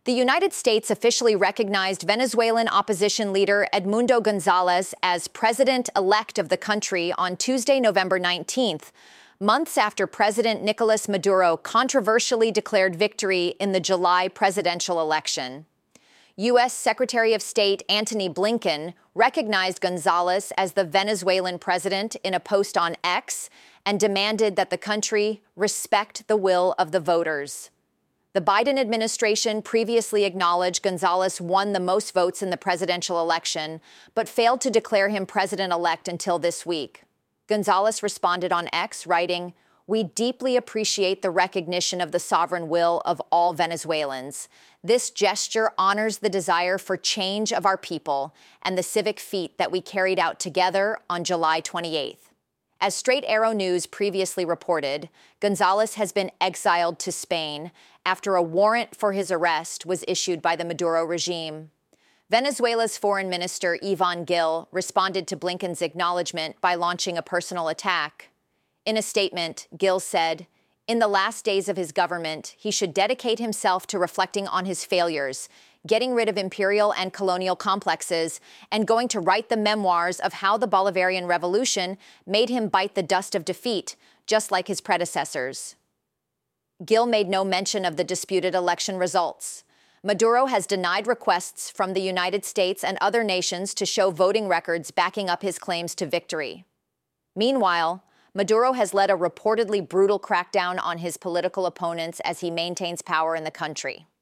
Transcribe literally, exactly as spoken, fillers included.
The United States officially recognized Venezuelan opposition leader Edmundo Gonzalez as president-elect of the country on Tuesday, November nineteenth, months after President Nicolas Maduro controversially declared victory in the July presidential election. U S Secretary of State Antony Blinken recognized Gonzalez as the Venezuelan president in a post on X and demanded that the country respect the will of the voters. The Biden administration previously acknowledged Gonzalez won the most votes in the presidential election, but failed to declare him president-elect until this week. Gonzalez responded on X, writing, "We deeply appreciate the recognition of the sovereign will of all Venezuelans. This gesture honors the desire for change of our people and the civic feat that we carried out together on July twenty-eighth. As Straight Arrow News previously reported, Gonzalez has been exiled to Spain after a warrant for his arrest was issued by the Maduro regime. Venezuela's Foreign Minister Ivan Gil responded to Blinken's acknowledgement by launching a personal attack. In a statement, Gil said, "In the last days of his government, he should dedicate himself to reflecting on his failures, getting rid of imperial and colonial complexes, and going to write the memoirs of how the Bolivarian Revolution made him bite the dust of defeat, just like his predecessors." Gil made no mention of the disputed election results. Maduro has denied requests from the United States and other nations to show voting records backing up his claims to victory. Meanwhile, Maduro has led a reportedly brutal crackdown on his political opponents as he maintains power in the country.